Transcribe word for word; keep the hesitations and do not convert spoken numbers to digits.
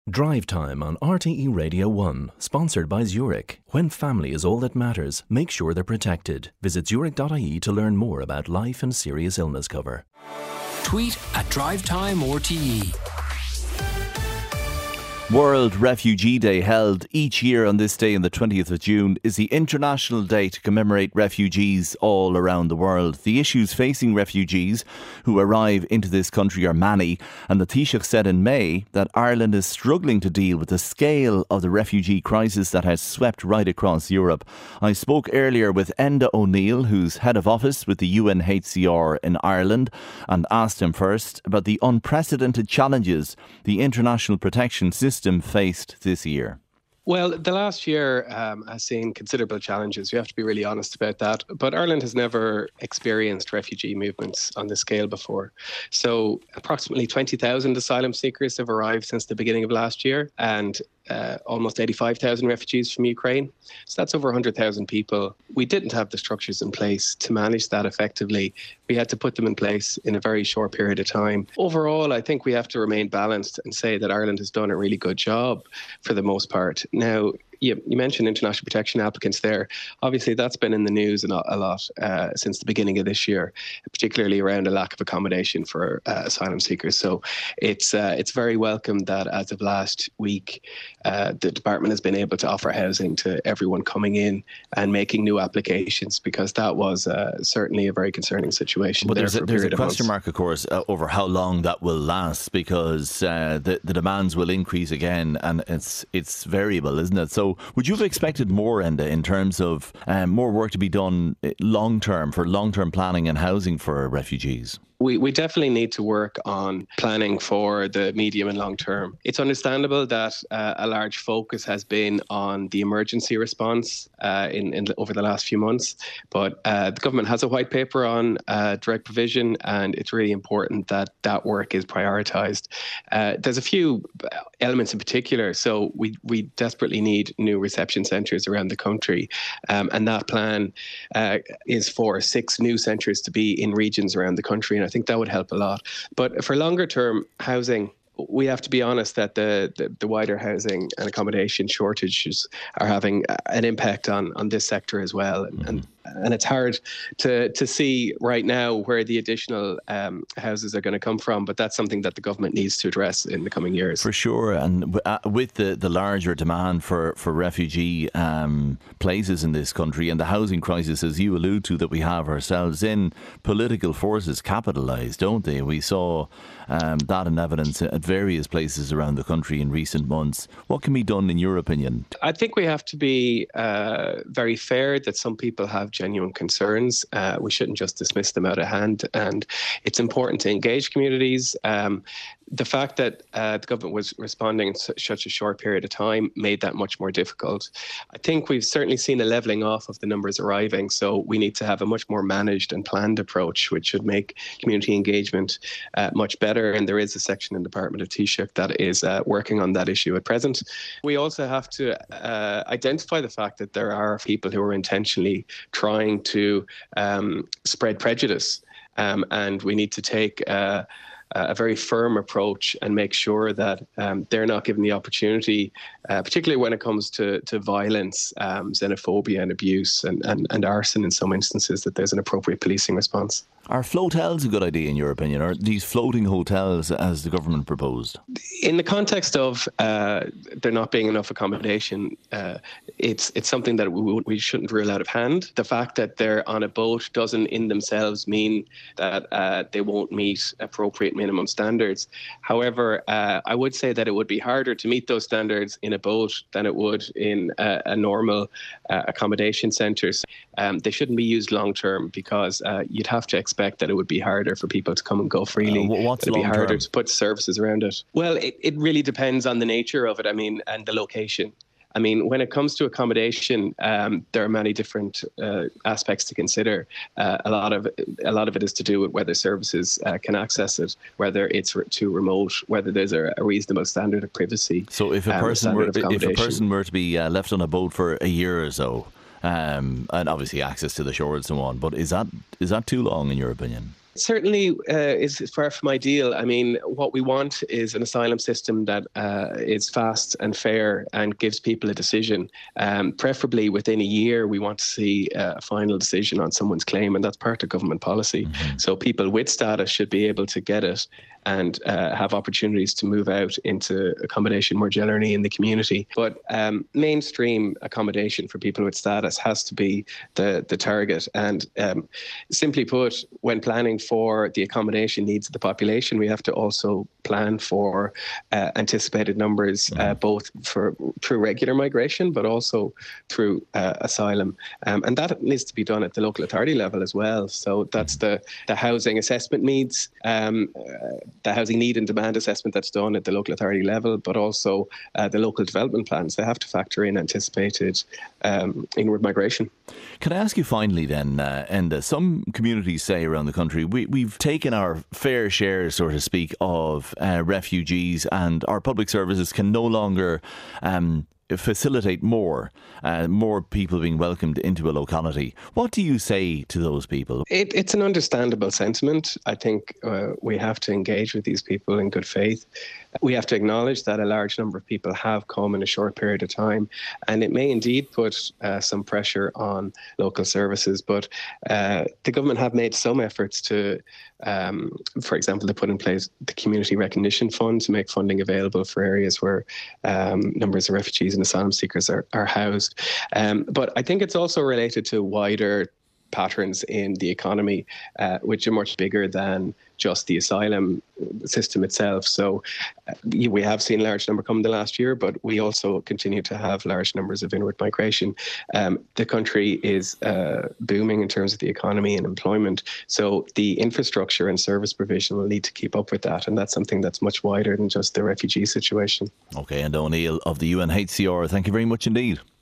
Drive Time on R T E Radio one, sponsored by Zurich. When family is all that matters, make sure they're protected. Visit zurich dot I E to learn more about life and serious illness cover. Tweet at Drive Time R T E. World Refugee Day, held each year on this day on the twentieth of June, is the international day to commemorate refugees all around the world. The issues facing refugees who arrive into this country are many, and the Taoiseach said in May that Ireland is struggling to deal with the scale of the refugee crisis that has swept right across Europe. I spoke earlier with Enda O'Neill, who's head of office with the U N H C R in Ireland, and asked him first about the unprecedented challenges the international protection system faced this year. Well, the last year um, has seen considerable challenges. We have to be really honest about that. But Ireland has never experienced refugee movements on this scale before. So approximately twenty thousand asylum seekers have arrived since the beginning of last year, and uh, almost eighty-five thousand refugees from Ukraine. So that's over one hundred thousand people. We didn't have the structures in place to manage that effectively. We had to put them in place in a very short period of time. Overall, I think we have to remain balanced and say that Ireland has done a really good job for the most part. Now, you, you mentioned international protection applicants there. Obviously, that's been in the news a lot, a lot uh, since the beginning of this year, particularly around a lack of accommodation for uh, asylum seekers. So it's uh, it's very welcome that as of last week, uh, the department has been able to offer housing to everyone coming in and making new applications, because that was uh, certainly a very concerning situation. But there's a, a there's a question months. mark, of course, uh, over how long that will last, because uh, the, the demands will increase again, and it's it's variable, isn't it? So would you have expected more, Enda, in terms of um, more work to be done long term for long term planning and housing for refugees? We we definitely need to work on planning for the medium and long term. It's understandable that uh, a large focus has been on the emergency response uh, in, in over the last few months, but uh, the government has a white paper on uh, direct provision, and it's really important that that work is prioritised. Uh, there's a few elements in particular. So we we desperately need new reception centres around the country, um, and that plan uh, is for six new centres to be in regions around the country, and I think that would help a lot. But for longer term housing, we have to be honest that the, the, the wider housing and accommodation shortages are having an impact on, on this sector as well. And, and and it's hard to to see right now where the additional um, houses are going to come from, but that's something that the government needs to address in the coming years. For sure, and uh, with the, the larger demand for, for refugee um, places in this country, and the housing crisis, as you allude to, that we have ourselves in, political forces capitalise, don't they? We saw um, that in evidence at various places around the country in recent months. What can be done in your opinion? I think we have to be uh, very fair that some people have genuine concerns. Uh, we shouldn't just dismiss them out of hand, and it's important to engage communities. Um, the fact that uh, the government was responding in su- such a short period of time made that much more difficult. I think we've certainly seen a levelling off of the numbers arriving, so we need to have a much more managed and planned approach, which should make community engagement uh, much better. And there is a section in the Department of Taoiseach that is uh, working on that issue at present. We also have to uh, identify the fact that there are people who are intentionally trying to um, spread prejudice, um, and we need to take uh, a very firm approach and make sure that um, they're not given the opportunity, uh, particularly when it comes to, to violence, um, xenophobia and abuse and, and, and arson in some instances, that there's an appropriate policing response. Are floatels a good idea in your opinion, or these floating hotels as the government proposed? In the context of uh, there not being enough accommodation, uh, it's it's something that we, we shouldn't rule out of hand. The fact that they're on a boat doesn't in themselves mean that uh, they won't meet appropriate minimum standards. However, uh, I would say that it would be harder to meet those standards in a boat than it would in a, a normal uh, accommodation centres. Um, they shouldn't be used long term, because uh, you'd have to expect that it would be harder for people to come and go freely. Uh, what's It'd be harder term? to put services around it. Well, it, it really depends on the nature of it, I mean, and the location. I mean, when it comes to accommodation, um, there are many different uh, aspects to consider. Uh, a lot of a lot of it is to do with whether services uh, can access it, whether it's re- too remote, whether there's a, a reasonable standard of privacy. So, if a um, person were standard of if a accommodation. person were to be uh, left on a boat for a year or so, um, and obviously access to the shore and so on, but is that is that too long in your opinion? Certainly uh, is far from ideal. I mean, what we want is an asylum system that uh, is fast and fair and gives people a decision. Um, preferably within a year, we want to see a final decision on someone's claim, and that's part of government policy. Mm-hmm. So people with status should be able to get it and uh, have opportunities to move out into accommodation more generally in the community. But um, mainstream accommodation for people with status has to be the, the target. And um, simply put, when planning for the accommodation needs of the population, we have to also plan for uh, anticipated numbers, uh, both for through regular migration, but also through uh, asylum. Um, and that needs to be done at the local authority level as well. So that's the, the housing assessment needs, um, uh, the housing need and demand assessment that's done at the local authority level, but also uh, the local development plans. They have to factor in anticipated um, inward migration. Can I ask you finally then, uh, Enda, some communities say around the country, we, we've taken our fair share, so to speak, of uh, refugees, and our public services can no longer um, facilitate more, uh, more people being welcomed into a locality. What do you say to those people? It, it's an understandable sentiment. I think uh, we have to engage with these people in good faith. We have to acknowledge that a large number of people have come in a short period of time, and it may indeed put uh, some pressure on local services. But uh, the government have made some efforts to, um, for example, they put in place the Community Recognition Fund to make funding available for areas where um, numbers of refugees and asylum seekers are, are housed. Um, but I think it's also related to wider patterns in the economy, uh, which are much bigger than just the asylum system itself. So uh, we have seen a large number come in the last year, but we also continue to have large numbers of inward migration. Um, the country is uh, booming in terms of the economy and employment. So the infrastructure and service provision will need to keep up with that. And that's something that's much wider than just the refugee situation. OK, Enda O'Neill of the U N H C R, thank you very much indeed.